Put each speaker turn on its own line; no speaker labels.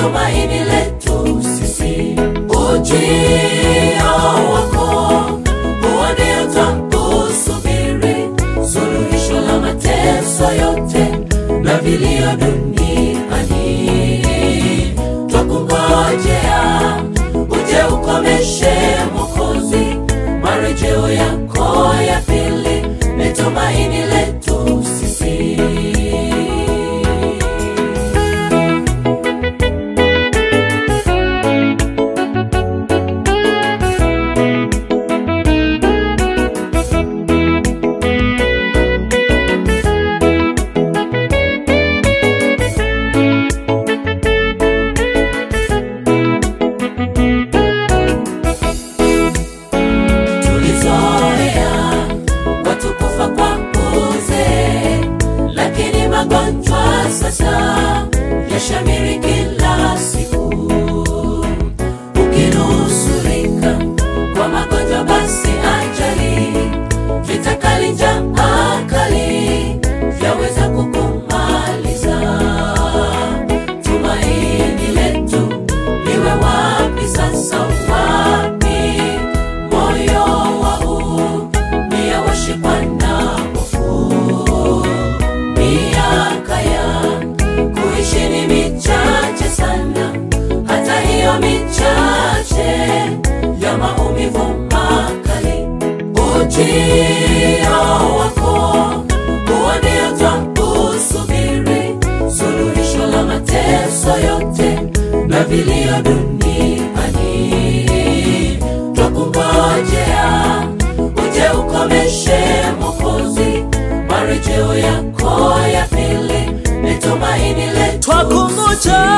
tumaini letu sisi. Ujio wako huo ndio twakusubiri, suluhisho la mateso yote na vilio duniani. Twakungojea uje ukomeshe Mwokozi, marejeo yako ya pili ni tumaini letu sisi. Magonjwa sasa yashamiri kila siku. Ukinusurika kwa magonjwa basi ajali, vita kali, njaa kali vyaweza kukumaliza. Tumaini letu liwe wapi sasa, wapi? Moyo wao ni washikwa na hofu. Miaka ya kuishi ni michache sana, hata hiyo michache ya maumivu makali. Ujio wako huo ndio twakusubiri, suluhisho la mateso yote na vilio duniani. Twakungojea uje ukomeshe Mwokozi, marejeo yako ya pili ni tumaini letu.
Twakungoja